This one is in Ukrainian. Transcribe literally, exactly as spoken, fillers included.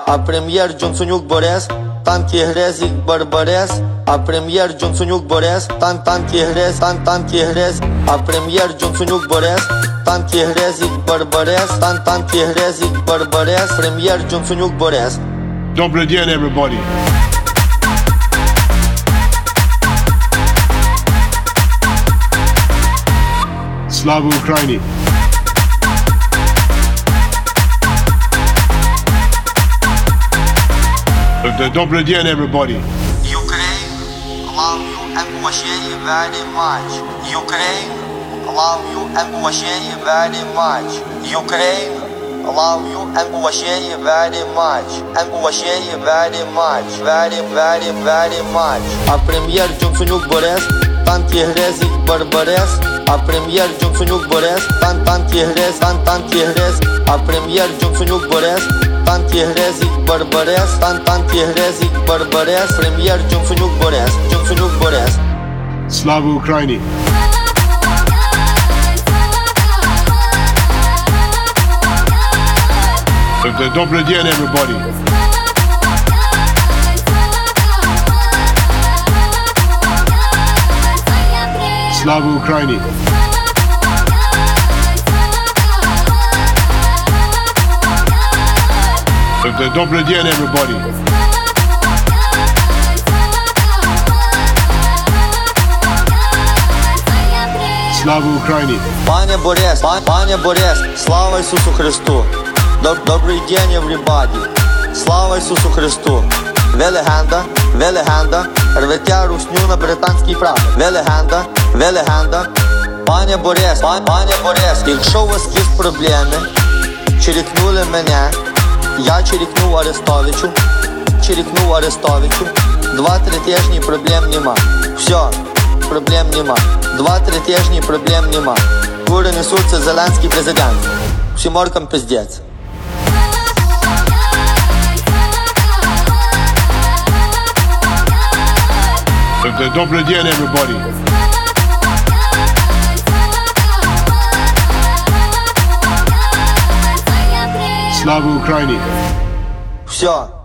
а прем'єр Джонсонюк Борис, танки Грезік Барбарес, а прем'єр Джонсонюк Борис, тан танки Грез, тан танки Грез, а прем'єр Джонсонюк Борис, танки Грезік Барбарес, тан танки Грезік Барбарес, прем'єр Джонсонюк Борис. Добрый день, everybody. Слава Україні! Добрый день, everybody. Ukraine, love you and Moshe very much. Ukraine, love you and Moshe very much. Ukraine, love you and Moshe very much. And Moshe very much. Very, very, very much. А прем'єр Джонсонюк Борис, танки Грезік Барбарес. А прем'єр Джонсонюк Борис, тан танки Грез, тан танки Грез. А прем'єр Джонсонюк Борис, танки Грезік Барбарес, тан танки Грезік Барбарес, прем'єр Джонсонюк Борис, Джонсонюк Борис. Слава Україні! Добрый день, everybody. Слава Україні! Добрый день, everybody. Слава Україні! Пане Борис, пан, пане Борис, слава Ісусу Христу. Доб, добрий день, everybody. Слава Ісусу Христу. Ви легенда, ви легенда, рвете русню на британський прапор. Ви легенда, ви легенда. Пане Борис, пан, пане Борис, якщо у вас є проблеми, чирикнули мене, я чирикнув Арестовичу, чирикнув Арестовичу. Два-три тижні проблем нема. Все, проблем нема. Два-три тижні проблем нема. Кури несуться Зеленський президент. Всім оркам пиздець. Добрый день, everybody. Слава Україні! Все.